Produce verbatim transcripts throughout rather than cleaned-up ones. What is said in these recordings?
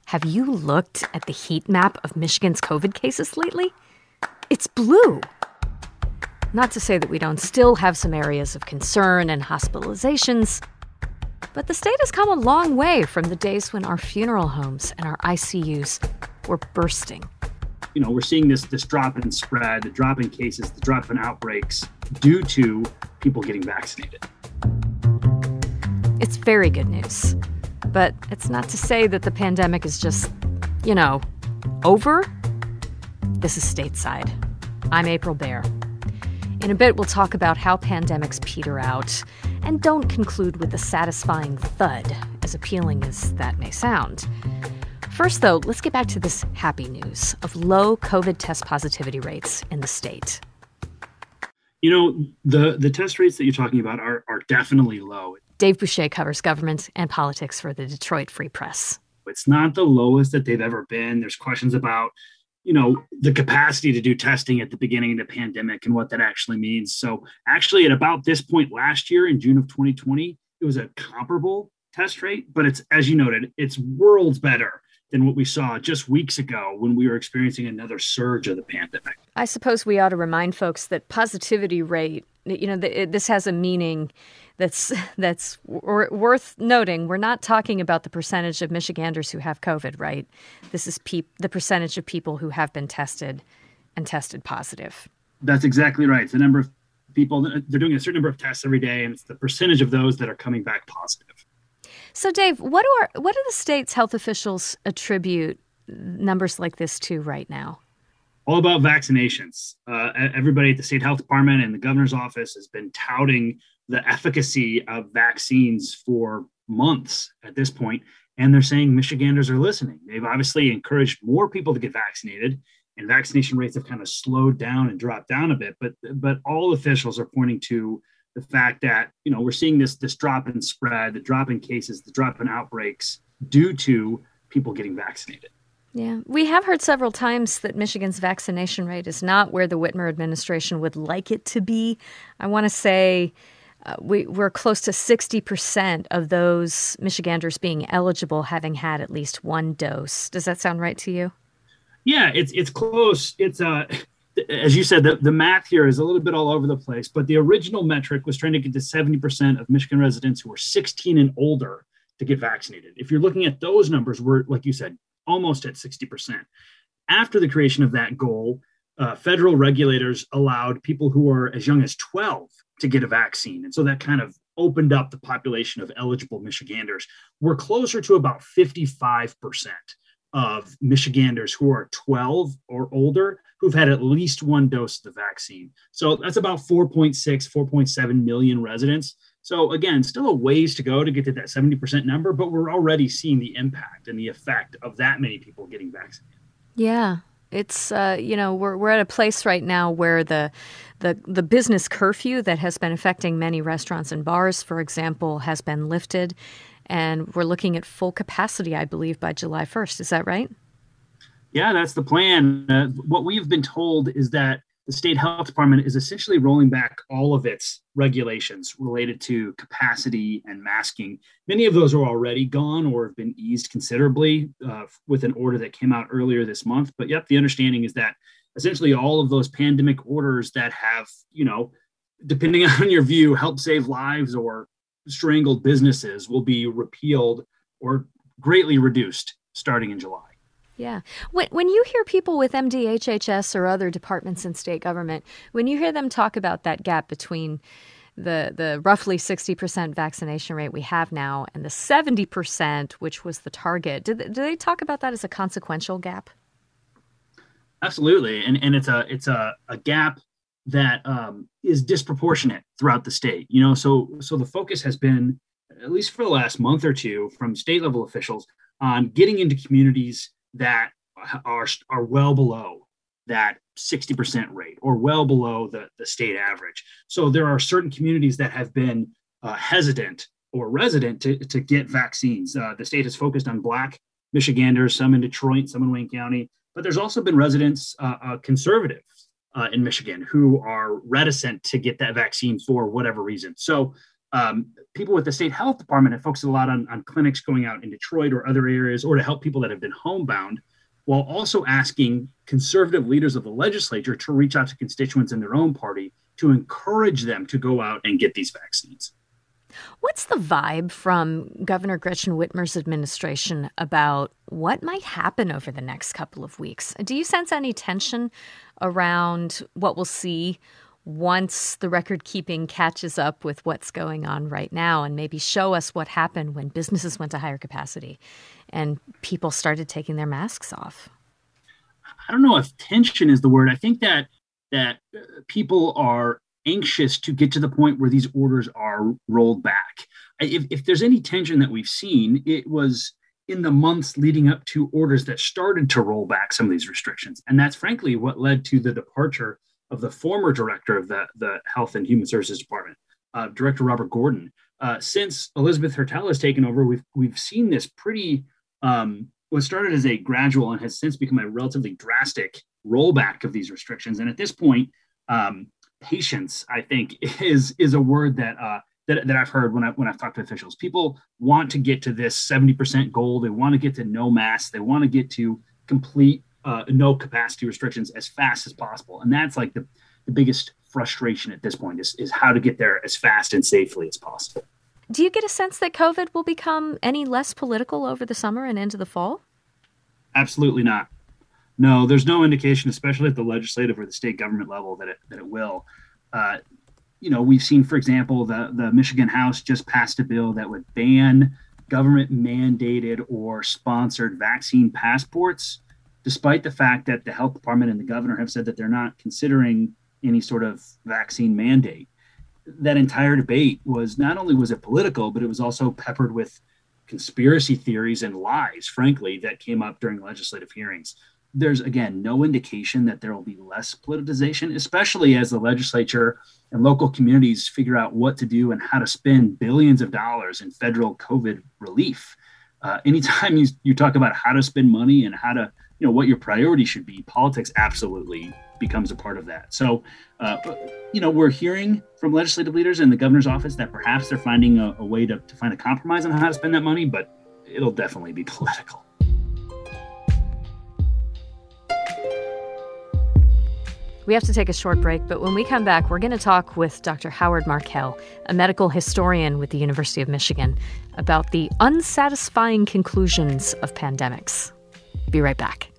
Have you looked at the heat map of Michigan's COVID cases lately? It's blue. Not to say that we don't still have some areas of concern and hospitalizations, but the state has come a long way from the days when our funeral homes and our I C Us were bursting. You know, we're seeing this this drop in spread, the drop in cases, the drop in outbreaks due to people getting vaccinated. It's very good news. But it's not to say that the pandemic is just, you know, over. This is Stateside. I'm April Baer. In a bit, we'll talk about how pandemics peter out and don't conclude with a satisfying thud, as appealing as that may sound. First, though, let's get back to this happy news of low COVID test positivity rates in the state. You know, the, the test rates that you're talking about are, are definitely low. Dave Boucher covers government and politics for the Detroit Free Press. It's not the lowest that they've ever been. There's questions about, you know, the capacity to do testing at the beginning of the pandemic and what that actually means. So actually at about this point last year in June of twenty twenty, it was a comparable test rate, but it's, as you noted, it's worlds better than what we saw just weeks ago when we were experiencing another surge of the pandemic. I suppose we ought to remind folks that positivity rate, you know, the, it, this has a meaning that's that's w- worth noting. We're not talking about the percentage of Michiganders who have COVID, right? This is pe- the percentage of people who have been tested and tested positive. That's exactly right. It's the number of people, they're doing a certain number of tests every day, and it's the percentage of those that are coming back positive. So, Dave, what do our, what do the state's health officials attribute numbers like this to right now? All about vaccinations. Uh, everybody at the state health department and the governor's office has been touting the efficacy of vaccines for months at this point, and they're saying Michiganders are listening. They've obviously encouraged more people to get vaccinated, and vaccination rates have kind of slowed down and dropped down a bit. But but all officials are pointing to the fact that, you know, we're seeing this this drop in spread, the drop in cases, the drop in outbreaks due to people getting vaccinated. Yeah, we have heard several times that Michigan's vaccination rate is not where the Whitmer administration would like it to be. I want to say uh, we, we're close to sixty percent of those Michiganders being eligible having had at least one dose. Does that sound right to you? Yeah, it's it's close. It's uh, as you said, the, the math here is a little bit all over the place, but the original metric was trying to get to seventy percent of Michigan residents who are sixteen and older to get vaccinated. If you're looking at those numbers, we're, like you said, almost at sixty percent. After the creation of that goal, uh, federal regulators allowed people who are as young as twelve to get a vaccine. And so that kind of opened up the population of eligible Michiganders. We're closer to about fifty-five percent of Michiganders who are twelve or older who've had at least one dose of the vaccine. So that's about four point six, four point seven million residents. So again, still a ways to go to get to that seventy percent number, but we're already seeing the impact and the effect of that many people getting vaccinated. Yeah, it's, uh, you know, we're we're at a place right now where the, the the business curfew that has been affecting many restaurants and bars, for example, has been lifted. And we're looking at full capacity, I believe, by July first. Is that right? Yeah, that's the plan. Uh, what we've been told is that the state health department is essentially rolling back all of its regulations related to capacity and masking. Many of those are already gone or have been eased considerably uh, with an order that came out earlier this month. But yep, the understanding is that essentially all of those pandemic orders that have, you know, depending on your view, help save lives or strangled businesses will be repealed or greatly reduced starting in July. Yeah. When when you hear people with M D H H S or other departments in state government, when you hear them talk about that gap between the the roughly sixty percent vaccination rate we have now and the seventy percent, which was the target, do they, do they talk about that as a consequential gap? Absolutely. And and it's a it's a, a gap that um, is disproportionate throughout the state. You know, so so the focus has been, at least for the last month or two, from state level officials on getting into communities that are are well below that sixty percent rate or well below the, the state average. So there are certain communities that have been uh, hesitant or resident to, to get vaccines. Uh, the state has focused on Black Michiganders, some in Detroit, some in Wayne County, but there's also been residents, uh, uh, conservatives uh, in Michigan who are reticent to get that vaccine for whatever reason. So Um, people with the state health department have focused a lot on, on clinics going out in Detroit or other areas, or to help people that have been homebound, while also asking conservative leaders of the legislature to reach out to constituents in their own party to encourage them to go out and get these vaccines. What's the vibe from Governor Gretchen Whitmer's administration about what might happen over the next couple of weeks? Do you sense any tension around what we'll see once the record keeping catches up with what's going on right now, and maybe show us what happened when businesses went to higher capacity and people started taking their masks off? I don't know if tension is the word. I think that that people are anxious to get to the point where these orders are rolled back. If, if there's any tension that we've seen, it was in the months leading up to orders that started to roll back some of these restrictions. And that's frankly what led to the departure of the former director of the, the Health and Human Services Department, uh, Director Robert Gordon. Uh, since Elizabeth Hertel has taken over, we've we've seen this pretty, um, what started as a gradual and has since become a relatively drastic rollback of these restrictions. And at this point, um, patience, I think, is is a word that uh, that that I've heard when I when I've talked to officials. People want to get to this seventy percent goal. They want to get to no masks. They want to get to complete uh, no capacity restrictions as fast as possible. And that's like the, the biggest frustration at this point is, is how to get there as fast and safely as possible. Do you get a sense that COVID will become any less political over the summer and into the fall? Absolutely not. No, there's no indication, especially at the legislative or the state government level, that it that it will. Uh, you know, we've seen, for example, the, the Michigan House just passed a bill that would ban government mandated or sponsored vaccine passports, despite the fact that the health department and the governor have said that they're not considering any sort of vaccine mandate. That entire debate was not only was it political, but it was also peppered with conspiracy theories and lies, frankly, that came up during legislative hearings. There's, again, no indication that there will be less politicization, especially as the legislature and local communities figure out what to do and how to spend billions of dollars in federal COVID relief. Uh, anytime you, you talk about how to spend money and how to, you know, what your priority should be, politics absolutely becomes a part of that. So, uh, you know, we're hearing from legislative leaders in the governor's office that perhaps they're finding a, a way to, to find a compromise on how to spend that money, but it'll definitely be political. We have to take a short break, but when we come back, we're going to talk with Doctor Howard Markel, a medical historian with the University of Michigan, about the unsatisfying conclusions of pandemics. Be right back.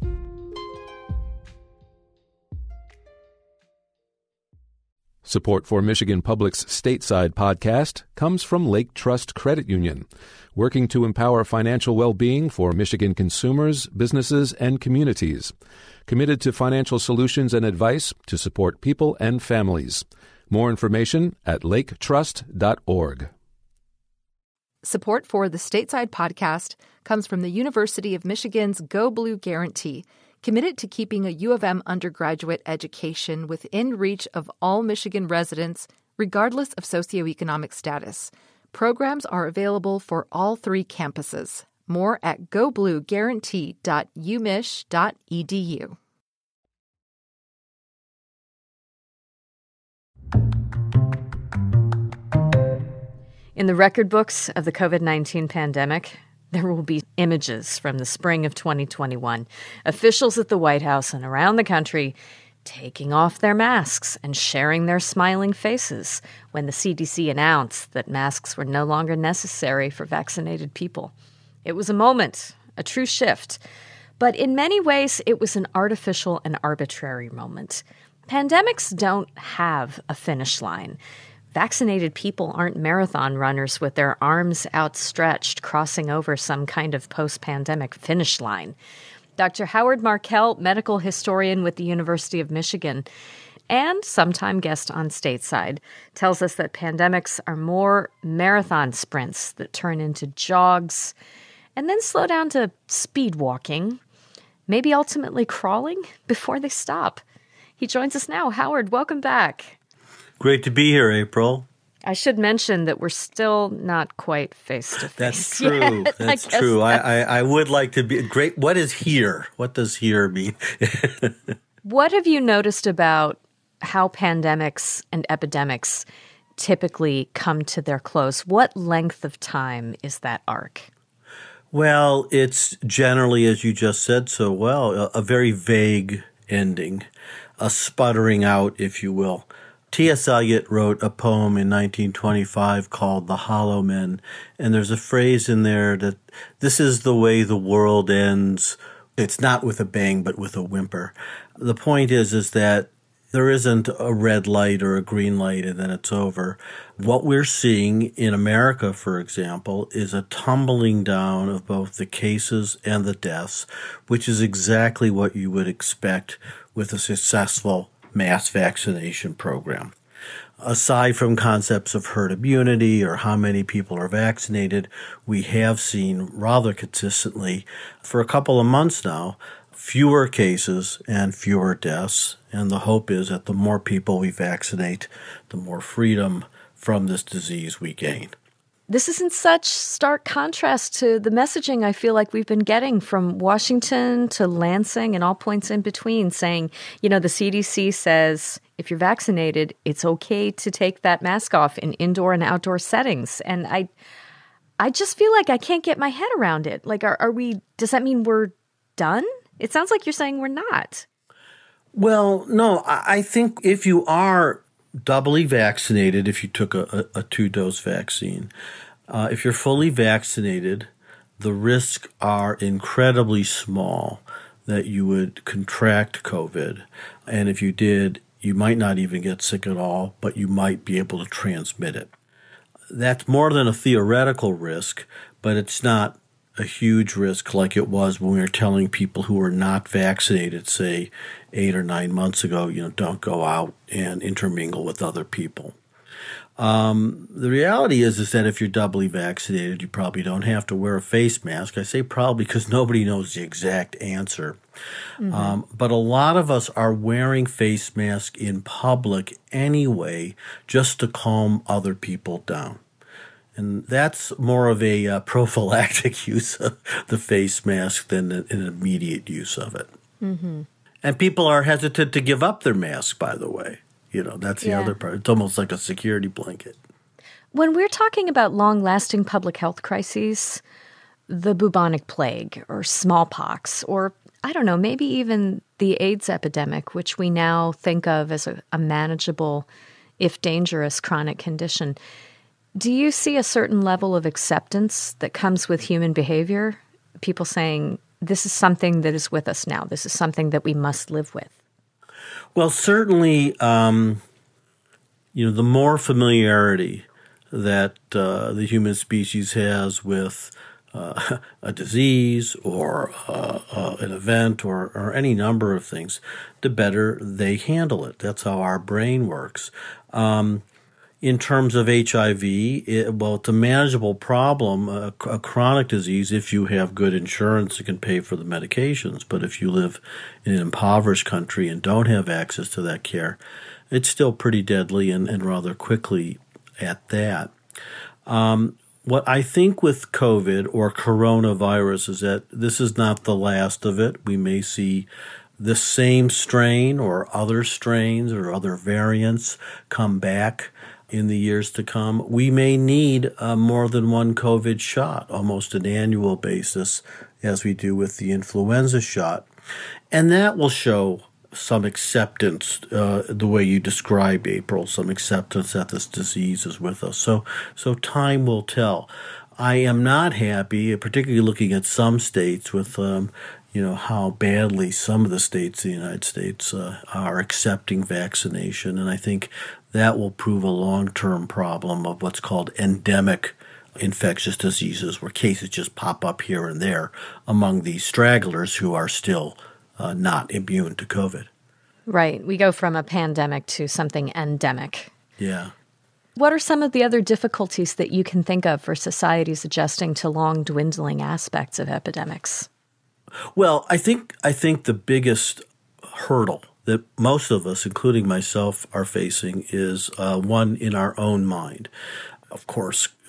Support for Michigan Public's Stateside podcast comes from Lake Trust Credit Union, working to empower financial well-being for Michigan consumers, businesses, and communities. Committed to financial solutions and advice to support people and families. More information at lake trust dot org. Support for the Stateside podcast comes from the University of Michigan's Go Blue Guarantee, committed to keeping a U of M undergraduate education within reach of all Michigan residents, regardless of socioeconomic status. Programs are available for all three campuses. More at go blue guarantee dot u mich dot e d u. In the record books of the COVID nineteen pandemic, there will be images from the spring of twenty twenty-one. Officials at the White House and around the country taking off their masks and sharing their smiling faces when the C D C announced that masks were no longer necessary for vaccinated people. It was a moment, a true shift. But in many ways, it was an artificial and arbitrary moment. Pandemics don't have a finish line. Vaccinated people aren't marathon runners with their arms outstretched, crossing over some kind of post-pandemic finish line. Doctor Howard Markel, medical historian with the University of Michigan, and sometime guest on Stateside, tells us that pandemics are more marathon sprints that turn into jogs and then slow down to speed walking, maybe ultimately crawling before they stop. He joins us now. Howard, welcome back. Great to be here, April. I should mention that we're still not quite face-to-face. That's true. Yet. That's I true. That... I, I, I would like to be great. What is here? What does here mean? What have you noticed about how pandemics and epidemics typically come to their close? What length of time is that arc? Well, it's generally, as you just said so well, a, a very vague ending, a sputtering out, if you will. T S. Eliot wrote a poem in nineteen twenty-five called The Hollow Men, and there's a phrase in there that this is the way the world ends. It's not with a bang, but with a whimper. The point is, is that there isn't a red light or a green light and then it's over. What we're seeing in America, for example, is a tumbling down of both the cases and the deaths, which is exactly what you would expect with a successful mass vaccination program. Aside from concepts of herd immunity or how many people are vaccinated, we have seen rather consistently for a couple of months now fewer cases and fewer deaths. And the hope is that the more people we vaccinate, the more freedom from this disease we gain. This is in such stark contrast to the messaging I feel like we've been getting from Washington to Lansing and all points in between, saying, you know, the C D C says if you're vaccinated, it's okay to take that mask off in indoor and outdoor settings. And I I just feel like I can't get my head around it. Like, are, are we, does that mean we're done? It sounds like you're saying we're not. Well, no, I think if you are doubly vaccinated, if you took a, a, a two-dose vaccine, uh, if you're fully vaccinated, the risks are incredibly small that you would contract COVID. And if you did, you might not even get sick at all, but you might be able to transmit it. That's more than a theoretical risk, but it's not a huge risk like it was when we were telling people who were not vaccinated, say, eight or nine months ago, you know, don't go out and intermingle with other people. Um, the reality is, is that if you're doubly vaccinated, you probably don't have to wear a face mask. I say probably because nobody knows the exact answer. Mm-hmm. Um, but a lot of us are wearing face masks in public anyway, just to calm other people down. And that's more of a uh, prophylactic use of the face mask than an immediate use of it. Mm-hmm. And people are hesitant to give up their mask, by the way. You know, that's the yeah. other part. It's almost like a security blanket. When we're talking about long-lasting public health crises, the bubonic plague or smallpox or, I don't know, maybe even the AIDS epidemic, which we now think of as a, a manageable, if dangerous, chronic condition, do you see a certain level of acceptance that comes with human behavior? People saying, this is something that is with us now. This is something that we must live with. Well, certainly, um, you know, the more familiarity that uh, the human species has with uh, a disease or uh, uh, an event or, or any number of things, the better they handle it. That's how our brain works. Um, In terms of H I V, it, well, it's a manageable problem, a, a chronic disease, if you have good insurance that can pay for the medications. But if you live in an impoverished country and don't have access to that care, it's still pretty deadly and, and rather quickly at that. Um, what I think with COVID or coronavirus is that this is not the last of it. We may see the same strain or other strains or other variants come back in the years to come. We may need uh, more than one COVID shot, almost an annual basis, as we do with the influenza shot. And that will show some acceptance, uh, the way you described, April, some acceptance that this disease is with us. So, so time will tell. I am not happy, particularly looking at some states with, um, you know, how badly some of the states in the United States uh, are accepting vaccination. And I think that will prove a long-term problem of what's called endemic infectious diseases, where cases just pop up here and there among these stragglers who are still uh, not immune to COVID. Right. We go from a pandemic to something endemic. Yeah. What are some of the other difficulties that you can think of for societies adjusting to long dwindling aspects of epidemics? Well, I think I think the biggest hurdle that most of us, including myself, are facing is uh, one in our own mind. Of course,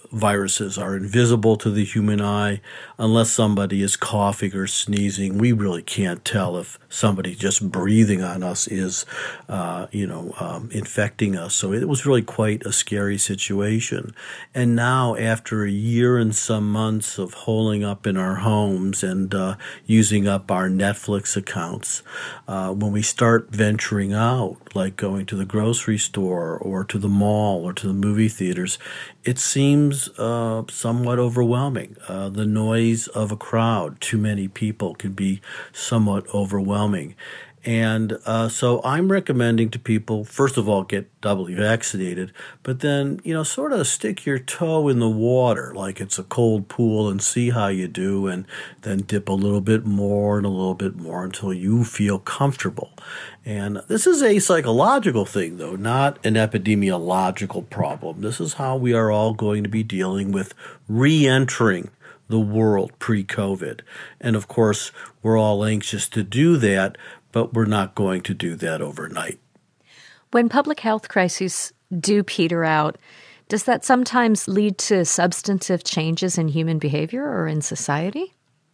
viruses are invisible to the human eye. Unless somebody is coughing or sneezing, we really can't tell if somebody just breathing on us is, uh, you know, um, infecting us. So it was really quite a scary situation. And now, after a year and some months of holing up in our homes and uh, using up our Netflix accounts, uh, when we start venturing out, like going to the grocery store or to the mall or to the movie theaters, it seems uh, somewhat overwhelming. Uh, the noise of a crowd, too many people, can be somewhat overwhelming. And uh, so I'm recommending to people, first of all, get doubly vaccinated, but then, you know, sort of stick your toe in the water like it's a cold pool and see how you do, and then dip a little bit more and a little bit more until you feel comfortable. And this is a psychological thing, though, not an epidemiological problem. This is how we are all going to be dealing with re-entering the world pre-COVID. And of course, we're all anxious to do that, but we're not going to do that overnight. When public health crises do peter out, does that sometimes lead to substantive changes in human behavior or in society?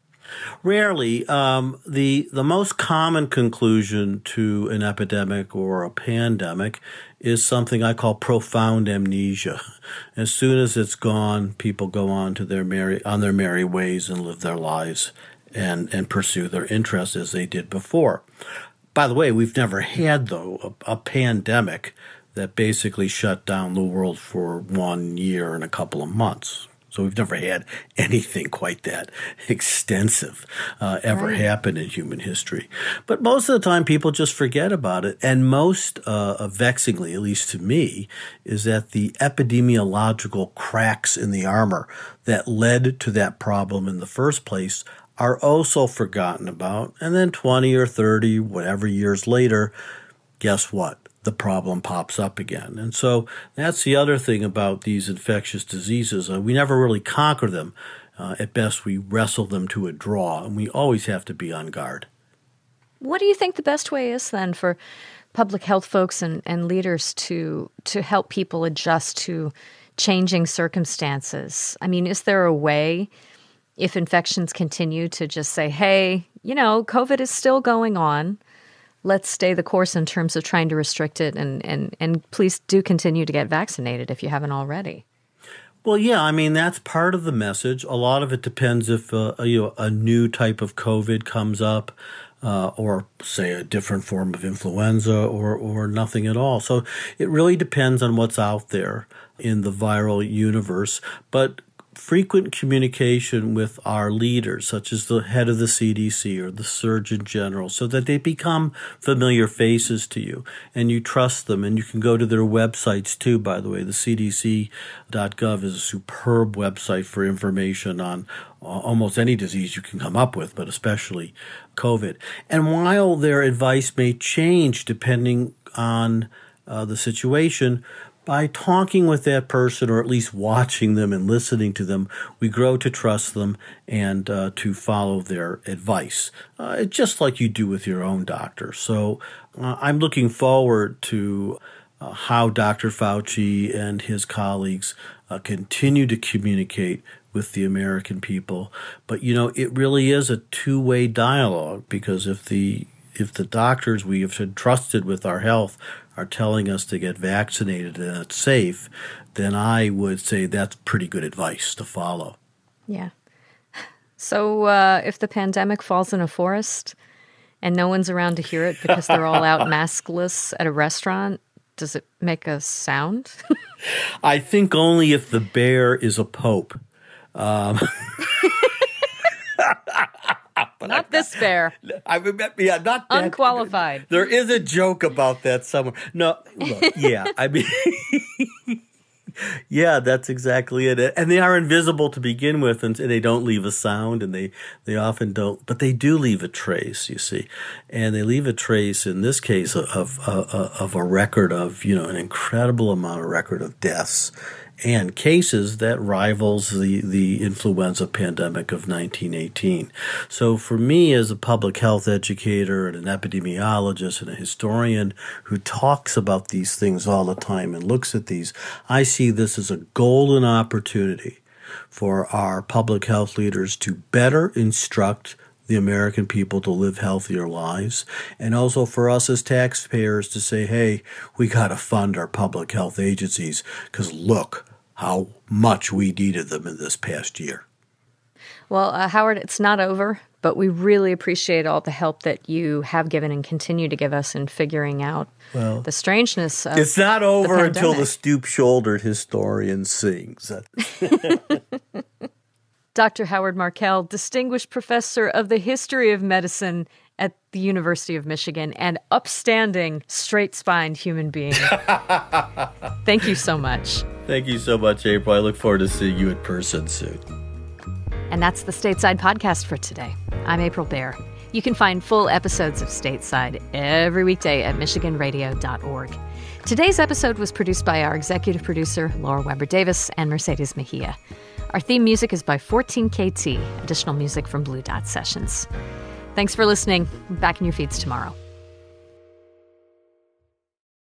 Rarely. Um, the the most common conclusion to an epidemic or a pandemic is something I call profound amnesia. As soon as it's gone, people go on to their merry on their merry ways and live their lives and and pursue their interests as they did before. By the way, we've never had, though, a, a pandemic that basically shut down the world for one year and a couple of months. So we've never had anything quite that extensive uh, ever right. happen in human history. But most of the time, people just forget about it. And most uh, vexingly, at least to me, is that the epidemiological cracks in the armor that led to that problem in the first place are also forgotten about. And then twenty or thirty, whatever years later, guess what? The problem pops up again. And so that's the other thing about these infectious diseases. Uh, we never really conquer them. Uh, at best, we wrestle them to a draw, and we always have to be on guard. What do you think the best way is then for public health folks and, and leaders to to help people adjust to changing circumstances? I mean, is there a way, if infections continue, to just say, hey, you know, COVID is still going on, let's stay the course in terms of trying to restrict it, and, and, and please do continue to get vaccinated if you haven't already? Well, yeah, I mean, that's part of the message. A lot of it depends if uh, you know, a new type of COVID comes up, uh, or, say, a different form of influenza, or, or nothing at all. So it really depends on what's out there in the viral universe. But frequent communication with our leaders, such as the head of the C D C or the Surgeon General, so that they become familiar faces to you and you trust them. And you can go to their websites too, by the way. The C D C dot gov is a superb website for information on almost any disease you can come up with, but especially COVID. And while their advice may change depending on uh, the situation, by talking with that person, or at least watching them and listening to them, we grow to trust them and uh, to follow their advice, uh, just like you do with your own doctor. So uh, I'm looking forward to uh, how Doctor Fauci and his colleagues uh, continue to communicate with the American people. But, you know, it really is a two-way dialogue, because if the if the doctors we have trusted with our health are telling us to get vaccinated and it's safe, then I would say that's pretty good advice to follow. Yeah. So uh, if the pandemic falls in a forest and no one's around to hear it because they're all out maskless at a restaurant, does it make a sound? I think only if the bear is a pope. Um But not this bear. I mean, yeah, not that. Unqualified. There is a joke about that somewhere. No, look, yeah, I mean, yeah, that's exactly it. And they are invisible to begin with, and they don't leave a sound, and they, they often don't, but they do leave a trace, you see. And they leave a trace, in this case, of, of, of a record of, you know, an incredible amount of record of deaths and cases that rivals the, the influenza pandemic of nineteen eighteen. So for me, as a public health educator and an epidemiologist and a historian who talks about these things all the time and looks at these, I see this as a golden opportunity for our public health leaders to better instruct the American people to live healthier lives, and also for us as taxpayers to say, hey, we got to fund our public health agencies because look how much we needed them in this past year. Well, uh, Howard, it's not over, but we really appreciate all the help that you have given and continue to give us in figuring out well, the strangeness of It's not over the until the stoop-shouldered historian sings. Doctor Howard Markel, Distinguished Professor of the History of Medicine at the University of Michigan and upstanding, straight-spined human being. Thank you so much. Thank you so much, April. I look forward to seeing you in person soon. And that's the Stateside Podcast for today. I'm April Baer. You can find full episodes of Stateside every weekday at michigan radio dot org. Today's episode was produced by our executive producer, Laura Weber Davis, and Mercedes Mejia. Our theme music is by fourteen K T, additional music from Blue Dot Sessions. Thanks for listening. Back in your feeds tomorrow.